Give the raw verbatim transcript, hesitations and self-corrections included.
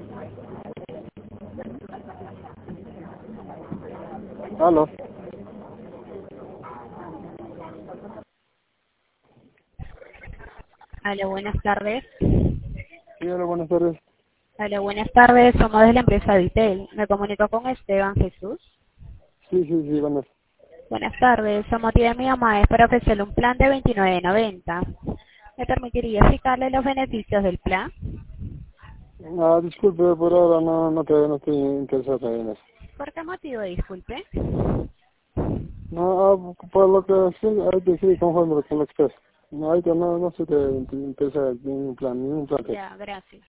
Aló. Hola, buenas tardes. Sí, hola, buenas tardes. Hola, buenas tardes. Somos de la empresa Vitel. Me comunico con Esteban Jesús. Sí, sí, sí, buenas. Buenas tardes. El motivo de mi llamada es para ofrecerle un plan de veintinueve noventa. ¿Me permitiría explicarle los beneficios del plan? Ah, disculpe, por ahora no, no, te, no estoy interesado en eso. ¿Por qué motivo, disculpe? No, ah, por lo que sí, ahí te sí, conforme con lo que estás. No, ahorita no, no se te interesa ningún plan, ningún plan. Ya, gracias.